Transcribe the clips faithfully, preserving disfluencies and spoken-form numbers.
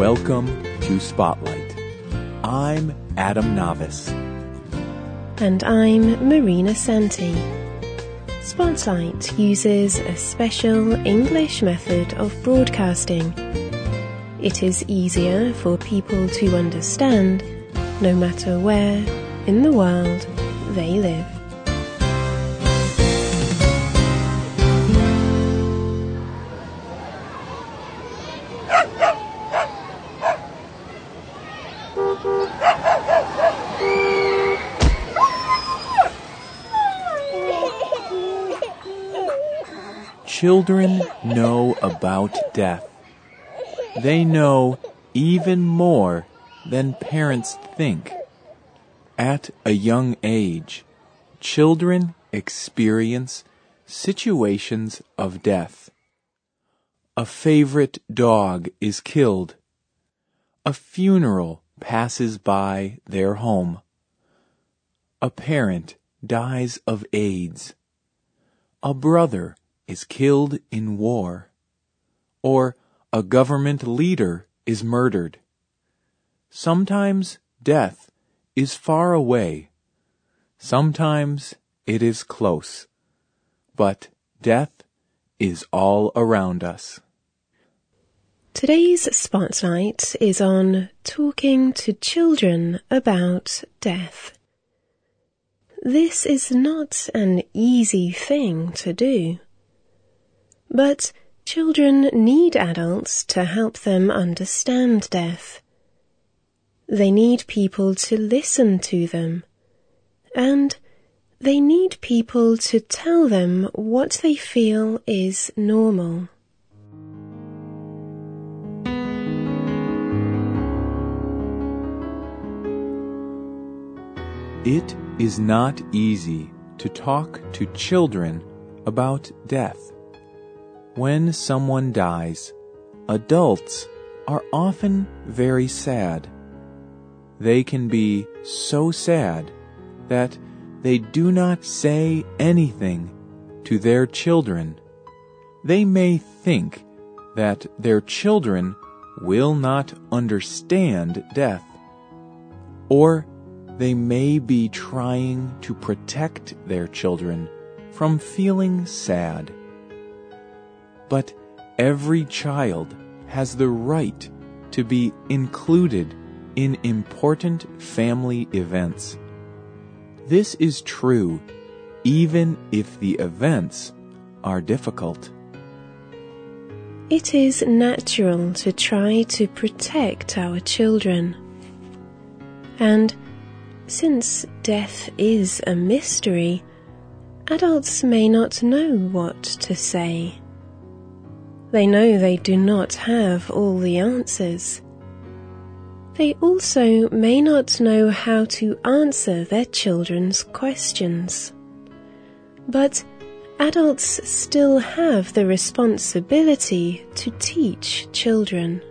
Welcome to Spotlight. I'm Adam Navis. And I'm Marina Santi. Spotlight uses a special English method of broadcasting. It is easier for people to understand, no matter where in the world they live. Children know about death. They know even more than parents think. At a young age, children experience situations of death. A favorite dog is killed. A funeral passes by their home. A parent dies of AIDS. A brother is killed in war, or a government leader is murdered. Sometimes death is far away. Sometimes it is close. But death is all around us. Today's Spotlight is on talking to children about death. This is not an easy thing to do. But children need adults to help them understand death. They need people to listen to them, and they need people to tell them what they feel is normal. It is not easy to talk to children about death. When someone dies, adults are often very sad. They can be so sad that they do not say anything to their children. They may think that their children will not understand death, or they may be trying to protect their children from feeling sad. But every child has the right to be included in important family events. This is true even if the events are difficult. It is natural to try to protect our children. And since death is a mystery, adults may not know what to say. They know they do not have all the answers. They also may not know how to answer their children's questions. But adults still have the responsibility to teach children.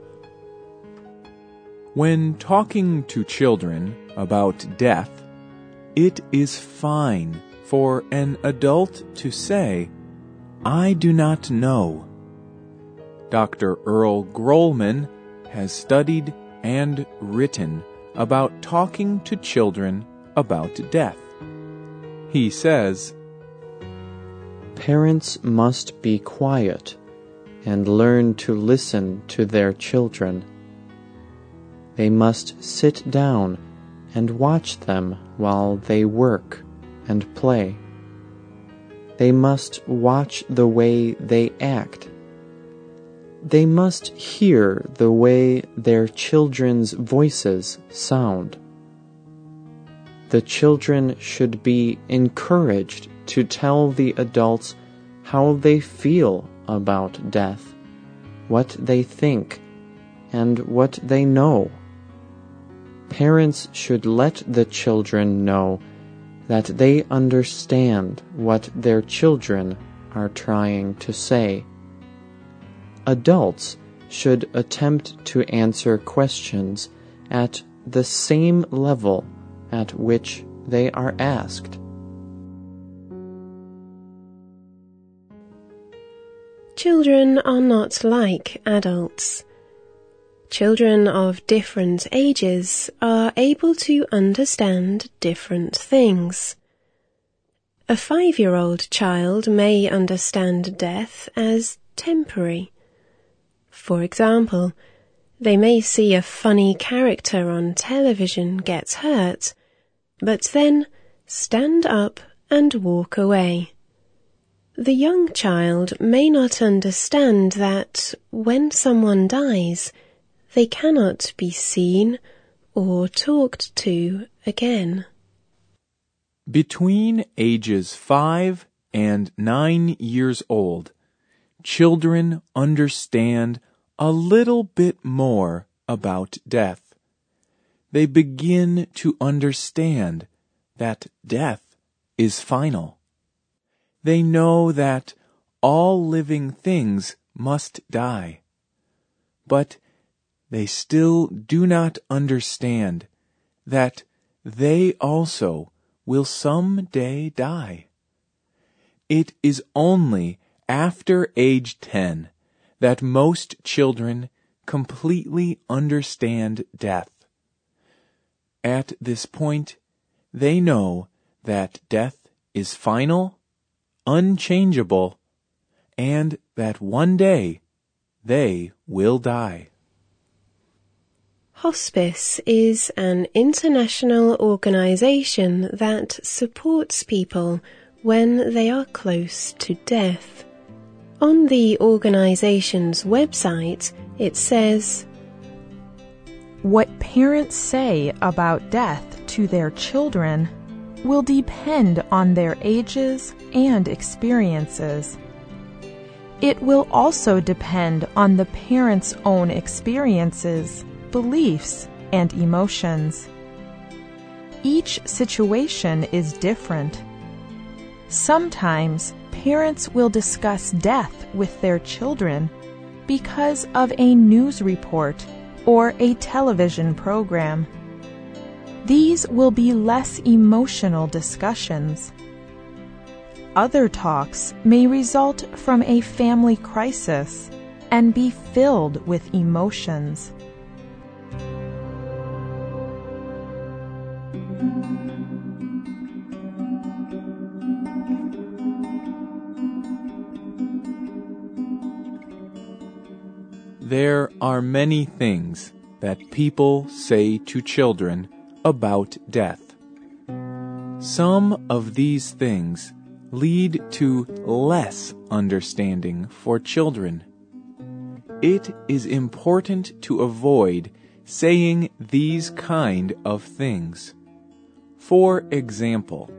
When talking to children about death, it is fine for an adult to say, "I do not know." Doctor Earl Grolman has studied and written about talking to children about death. He says, "Parents must be quiet and learn to listen to their children. They must sit down and watch them while they work and play. They must watch the way they act. They must hear the way their children's voices sound. The children should be encouraged to tell the adults how they feel about death, what they think, and what they know. Parents should let the children know that they understand what their children are trying to say. Adults should attempt to answer questions at the same level at which they are asked." Children are not like adults. Children of different ages are able to understand different things. A five-year-old child may understand death as temporary. For example, they may see a funny character on television get hurt, but then stand up and walk away. The young child may not understand that when someone dies, they cannot be seen or talked to again. Between ages five and nine years old, children understand a little bit more about death. They begin to understand that death is final. They know that all living things must die. But they still do not understand that they also will someday die. It is only after age ten that most children completely understand death. At this point, they know that death is final, unchangeable, and that one day they will die. Hospice is an international organization that supports people when they are close to death. On the organization's website, it says, "What parents say about death to their children will depend on their ages and experiences. It will also depend on the parents' own experiences, beliefs, and emotions. Each situation is different. Sometimes parents will discuss death with their children because of a news report or a television program. These will be less emotional discussions. Other talks may result from a family crisis and be filled with emotions." There are many things that people say to children about death. Some of these things lead to less understanding for children. It is important to avoid saying these kind of things. For example,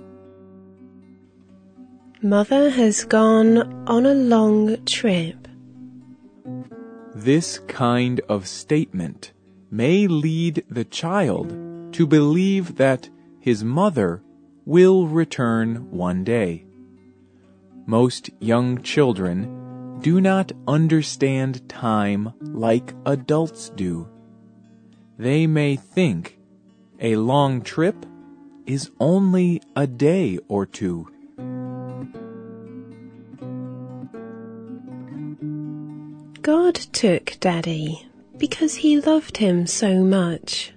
"Mother has gone on a long trip." This kind of statement may lead the child to believe that his mother will return one day. Most young children do not understand time like adults do. They may think a long trip is only a day or two. God took Daddy because he loved him so much.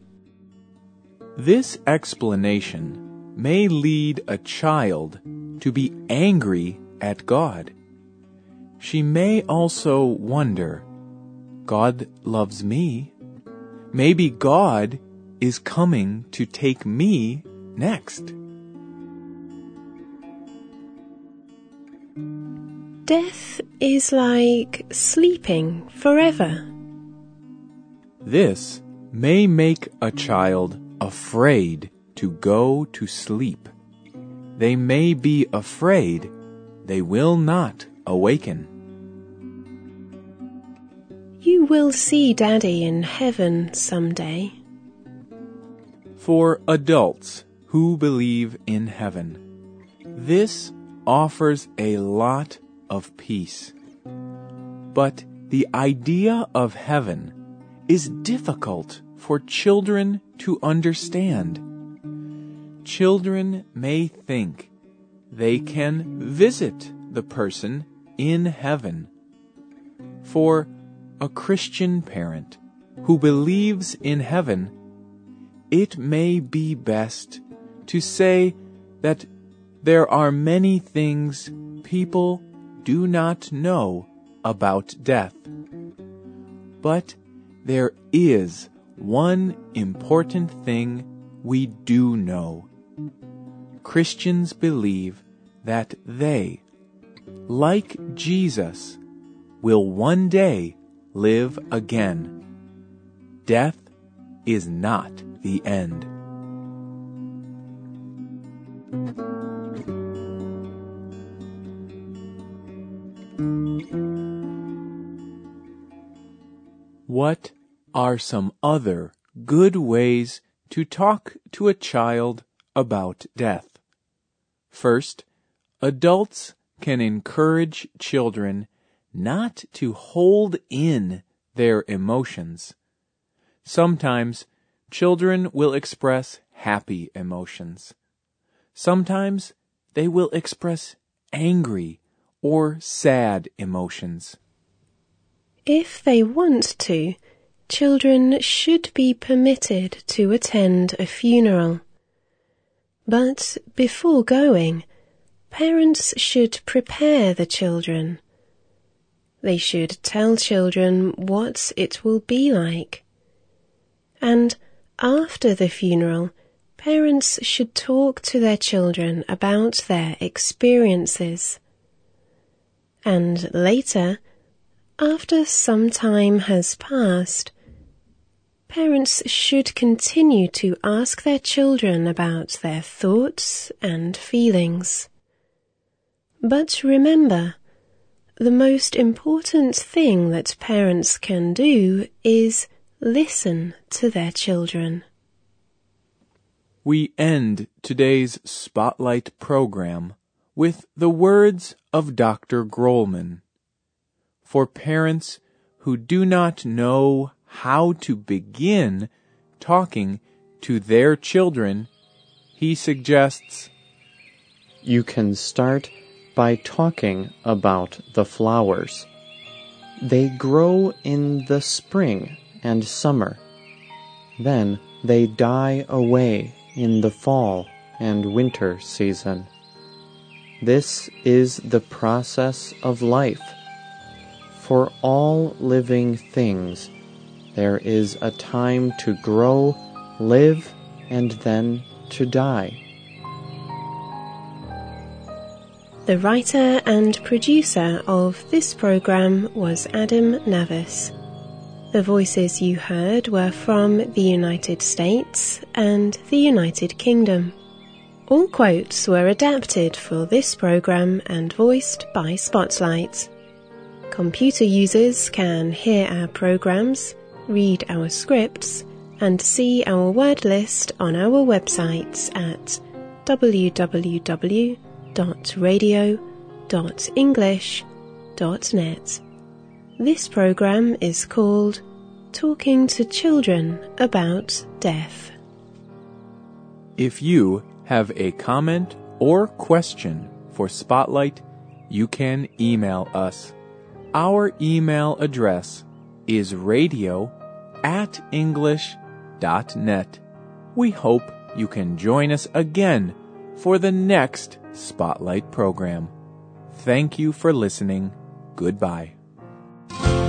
This explanation may lead a child to be angry at God. She may also wonder, God loves me. Maybe God is coming to take me next. Death is like sleeping forever. This may make a child afraid to go to sleep. They may be afraid they will not awaken. You will see Daddy in heaven someday. For adults who believe in heaven, this offers a lot of peace. But the idea of heaven is difficult for children to understand. Children may think they can visit the person in heaven. For a Christian parent who believes in heaven, it may be best to say that there are many things people do not know about death. But there is one important thing we do know. Christians believe that they, like Jesus, will one day live again. Death is not the end. What are some other good ways to talk to a child about death? First, adults can encourage children not to hold in their emotions. Sometimes children will express happy emotions. Sometimes they will express angry or sad emotions. If they want to, children should be permitted to attend a funeral. But before going, parents should prepare the children. They should tell children what it will be like. And after the funeral, parents should talk to their children about their experiences. And later, after some time has passed, parents should continue to ask their children about their thoughts and feelings. But remember, the most important thing that parents can do is listen to their children. We end today's Spotlight program with the words of Doctor Grollman. For parents who do not know how to begin talking to their children, he suggests, You can start by talking about the flowers. They grow in the spring and summer. Then they die away in the fall and winter season. This is the process of life. For all living things, there is a time to grow, live, and then to die. The writer and producer of this program was Adam Navis. The voices you heard were from the United States and the United Kingdom. All quotes were adapted for this program and voiced by Spotlight. Computer users can hear our programs, read our scripts, and see our word list on our websites at w w w dot radio dot english dot net. This program is called Talking to Children About Death. If you have a comment or question for Spotlight, you can email us. Our email address is radio at english dot net. We hope you can join us again for the next Spotlight program. Thank you for listening. Goodbye.